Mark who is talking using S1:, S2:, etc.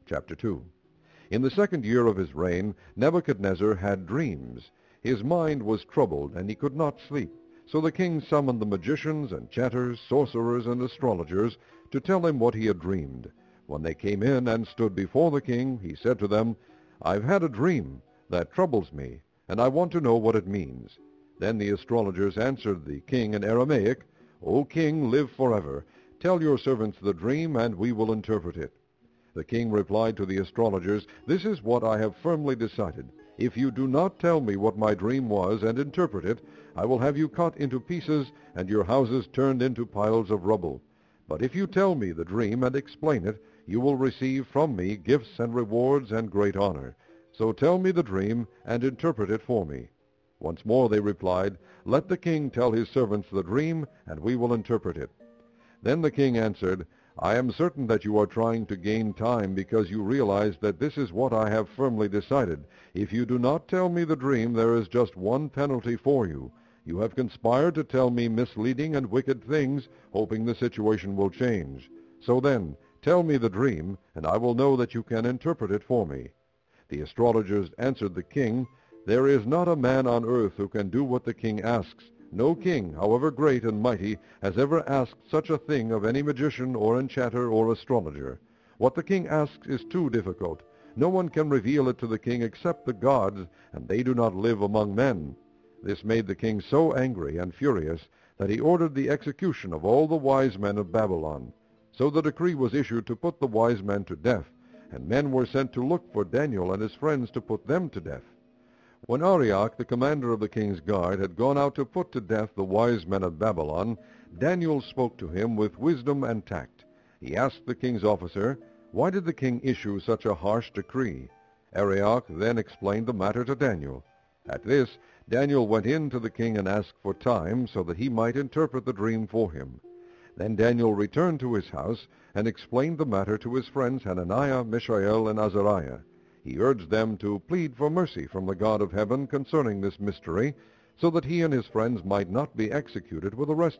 S1: Chapter 2. In the 2nd year of his reign, Nebuchadnezzar had dreams. His mind was troubled, and he could not sleep. So the king summoned the magicians, enchanters, sorcerers, and astrologers to tell him what he had dreamed. When they came in and stood before the king, he said to them, "I've had a dream that troubles me, and I want to know what it means." Then the astrologers answered the king in Aramaic, "O king, live forever. Tell your servants the dream, and we will interpret it." The king replied to the astrologers, "This is what I have firmly decided. If you do not tell me what my dream was and interpret it, I will have you cut into pieces and your houses turned into piles of rubble. But if you tell me the dream and explain it, you will receive from me gifts and rewards and great honor. So tell me the dream and interpret it for me." Once more they replied, "Let the king tell his servants the dream, and we will interpret it." Then the king answered, "I am certain that you are trying to gain time because you realize that this is what I have firmly decided. If you do not tell me the dream, there is just one penalty for you. You have conspired to tell me misleading and wicked things, hoping the situation will change. So then, tell me the dream, and I will know that you can interpret it for me." The astrologers answered the king, "There is not a man on earth who can do what the king asks. No king, however great and mighty, has ever asked such a thing of any magician or enchanter or astrologer. What the king asks is too difficult. No one can reveal it to the king except the gods, and they do not live among men." This made the king so angry and furious that he ordered the execution of all the wise men of Babylon. So the decree was issued to put the wise men to death, and men were sent to look for Daniel and his friends to put them to death. When Arioch, the commander of the king's guard, had gone out to put to death the wise men of Babylon, Daniel spoke to him with wisdom and tact. He asked the king's officer, "Why did the king issue such a harsh decree?" Arioch then explained the matter to Daniel. At this, Daniel went in to the king and asked for time so that he might interpret the dream for him. Then Daniel returned to his house and explained the matter to his friends Hananiah, Mishael, and Azariah. He urged them to plead for mercy from the God of heaven concerning this mystery, so that he and his friends might not be executed with the rest